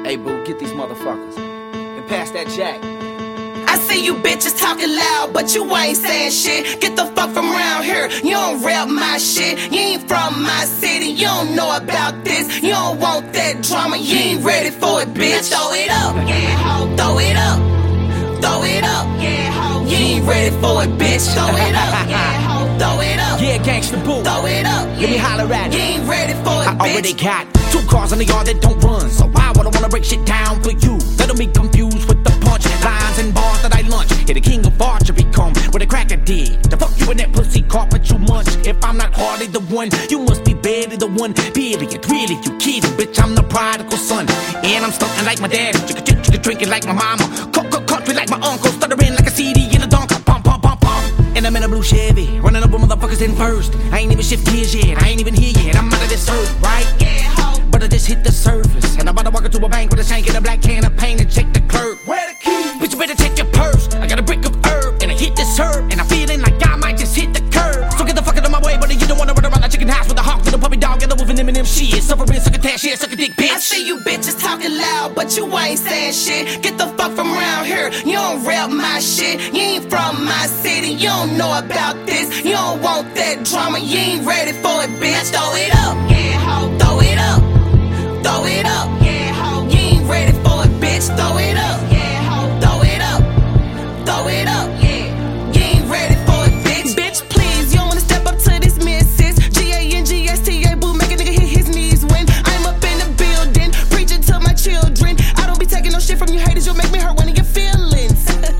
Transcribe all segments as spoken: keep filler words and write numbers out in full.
Hey boo, get these motherfuckers and pass that jack. I see you bitches talking loud, but you ain't saying shit. Get the fuck from around here, you don't rap my shit. You ain't from my city, you don't know about this. You don't want that drama, you ain't ready for it, bitch. Throw it up, yeah, ho. Throw it up, throw it up, yeah, ho. You ain't ready for it, bitch. Throw it up, yeah, ho. Throw it up, yeah, gangsta boo. Throw it up, let me holler at you. You ain't ready for it, I bitch. already got two cars in the yard that don't run, so why would I wanna break shit down for you? Let them be confused with the punch lines and bars that I lunch. Here the king of archery come with a cracker dig. The fuck you in that pussy carpet you munch. If I'm not hardly the one, you must be barely the one. Period, really, you kidding, bitch, I'm the prodigal son. And I'm stunting like my daddy, chicka chicka chicka drinking like my mama, cook cook country like my uncle, stuttering like a C D in a donker, pump pump pump pump. And I'm in a blue Chevy, running up with motherfuckers in first. I ain't even shift gears yet, I ain't even here yet. I'm out of this earth, right? Yeah, ho. But I just hit the surface, and I'm about to walk into a bank with a shank and a black can of paint and check the clerk. Where the keys? Bitch, you better check your purse. I got a brick of herb, and I hit this herb, and I'm feeling like I might just hit the curb. So get the fuck out of my way, buddy. You don't wanna run around like chicken house with a hawk, with a puppy dog, and a wolf and them and them shit. Suffering, suck a tash, shit, suck a dick, bitch. I see you bitches talking loud, but you ain't saying shit. Get the fuck from around here, you don't rap my shit. You ain't from my city, you don't know about this. You don't want that drama, you ain't ready for it, bitch. Throw it up, yeah, ho. Throw it up, throw it up, yeah, ho. You ain't ready for it, bitch. Throw it up, yeah, ho. Throw it up, throw it up, yeah. You ain't ready for it, bitch. Bitch, please, you don't wanna step up to this missus. G A N G S T A, boo, make a nigga hit his knees when I'm up in the building, preaching to my children. I don't be taking no shit from you haters, you'll make me hurt one of your feelings.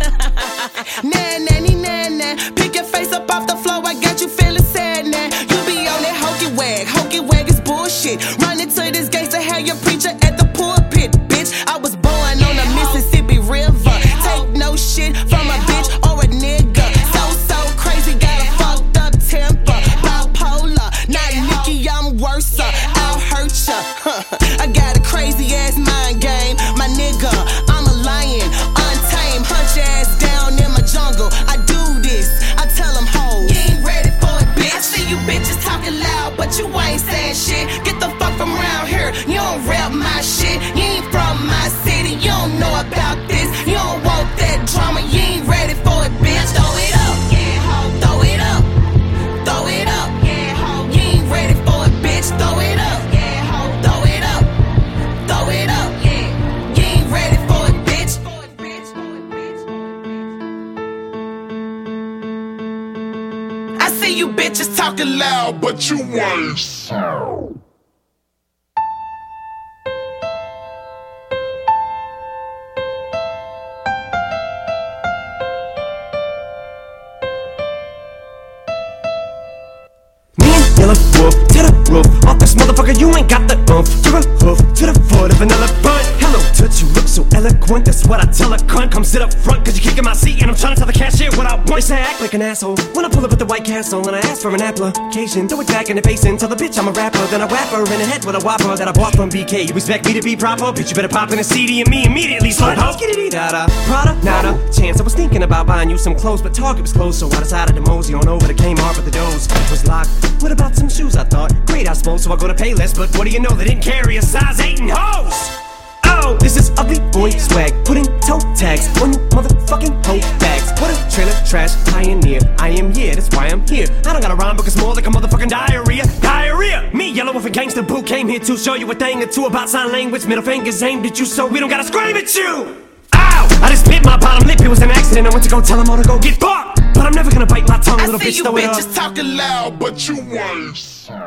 Nah, nanny, nah, nah. Pick your face up off the floor, I got you feeling sad now. You be on that hokey wag, hokey wag is bullshit. Running to this gangsta, have your preacher at the pulpit, bitch. I was born on the Mississippi River. Take no shit from a bitch or a nigga. So, so crazy, got a fucked up temper. Bipolar, not Nicki, I'm worse. I'll hurt ya. I got a crazy ass mind game, my nigga. I'm a lion, untamed, hunch ass down in my jungle. I do this, I tell them hoes. You ain't ready for it, bitch. I see you bitches talking loud, but you ain't saying shit. Get the fuck from around here, you don't rap my shit. You ain't from my city, you don't know about this. You don't want that drama, you ain't ready for it, bitch. Throw it up, yeah, ho. Throw it up, throw it up, yeah, ho. You ain't ready for it, bitch. Throw it up, yeah, ho. Throw it up, throw it up, yeah. You ain't ready for it, bitch. I see you bitches talking loud, but you ain't so. Yellow wolf to the roof. Off this motherfucker, you ain't got the oomph. Give a hoof to the foot of an elephant. Hello, touch, you look so eloquent. That's what I tell a cunt. Come sit up front, cause you're kicking my seat. And I'm trying to tell the cashier what I want. They act like an asshole when I pull up at the White Castle and I ask for an application. Throw it back in the face and tell the bitch I'm a rapper. Then I whap her in the head with a whopper that I bought from B K. You expect me to be proper? Bitch, you better pop in a C D and me immediately slut ho. Skitty-dee-da-da. Prada, nada, chance. I was thinking about buying you some clothes, but Target was closed, so I decided to mosey on over to Kmart, but the doors was locked. What about some shoes, I thought? Great, I suppose, so I go to Payless, but what do you know? They didn't carry a size eight in hose. Oh, this is ugly boy swag, putting toe tags on you motherfucking hoe bags. What a trailer trash pioneer I am, yeah, that's why I'm here. I don't got a rhyme book, it's more like a motherfucking diarrhea. Diarrhea! Me, Yellow Wolf and Gangsta Boo, came here to show you a thing or two about sign language. Middle fingers aimed at you, so we don't gotta scream at you. Ow! I just bit my bottom lip, it was an accident. I went to go tell them all to go get fucked, but I'm never gonna bite my tongue, I little see bitch, you throw it up. bitches talking loud, but you ain't.